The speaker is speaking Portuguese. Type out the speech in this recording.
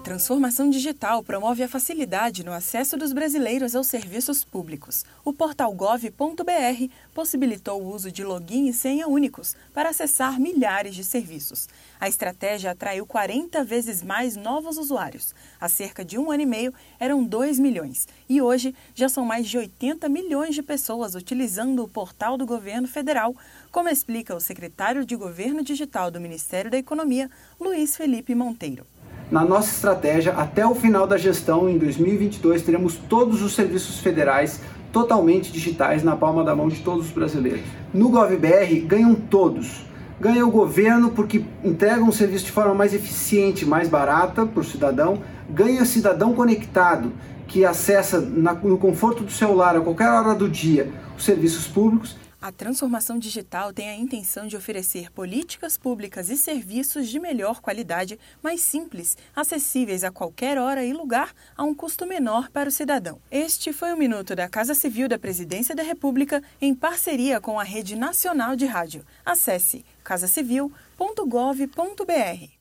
transformação digital promove a facilidade no acesso dos brasileiros aos serviços públicos. O portal gov.br possibilitou o uso de login e senha únicos para acessar milhares de serviços. A estratégia atraiu 40 vezes mais novos usuários. Há cerca de 1 ano e meio eram 2 milhões e hoje já são mais de 80 milhões de pessoas utilizando o portal do governo federal, como explica o secretário de Governo Digital do Ministério da Economia, Luiz Felipe Monteiro. Na nossa estratégia, até o final da gestão, em 2022, teremos todos os serviços federais totalmente digitais na palma da mão de todos os brasileiros. No GovBR, ganham todos. Ganha o governo porque entrega um serviço de forma mais eficiente, mais barata para o cidadão. Ganha o cidadão conectado, que acessa no conforto do celular, a qualquer hora do dia, os serviços públicos. A transformação digital tem a intenção de oferecer políticas públicas e serviços de melhor qualidade, mais simples, acessíveis a qualquer hora e lugar, a um custo menor para o cidadão. Este foi o Minuto da Casa Civil da Presidência da República, em parceria com a Rede Nacional de Rádio. Acesse casacivil.gov.br.